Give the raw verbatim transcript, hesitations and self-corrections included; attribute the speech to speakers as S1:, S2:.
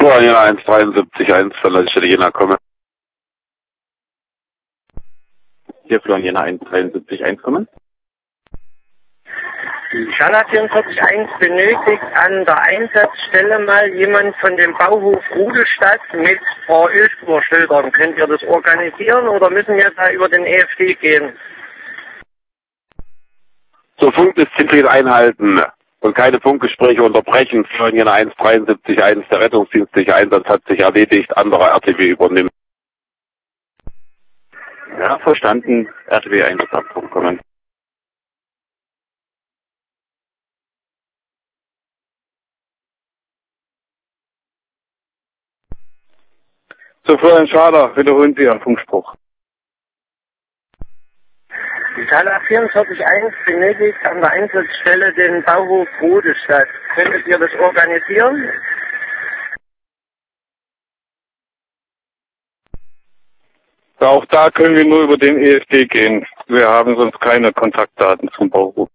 S1: Florian Jena eins dreiundsiebzig eins, Verleihstelle Jena, komme.
S2: Hier Florian Jena eins dreiundsiebzig eins, kommen.
S3: Schala vierundvierzig eins benötigt an der Einsatzstelle mal jemand von dem Bauhof Rudelstadt mit Ölspurschildern. Könnt ihr das organisieren oder müssen wir da über den E F D gehen?
S1: So Funkdisziplin einhalten und keine Funkgespräche unterbrechen. Florian Jena eins dreiundsiebzig eins, der rettungsdienstliche Einsatz hat sich erledigt, anderer R T W übernimmt.
S2: Ja, verstanden. R T W Einsatzabbruch, kommen.
S4: So, Florian Schader, wiederholen Sie Ihren Funkspruch.
S3: Schala vierundvierzig eins benötigt an der Einsatzstelle den Bauhof Rudelstadt. Könntet ihr das organisieren?
S4: Ja, auch da können wir nur über den E F D gehen. Wir haben sonst keine Kontaktdaten zum Bauhof.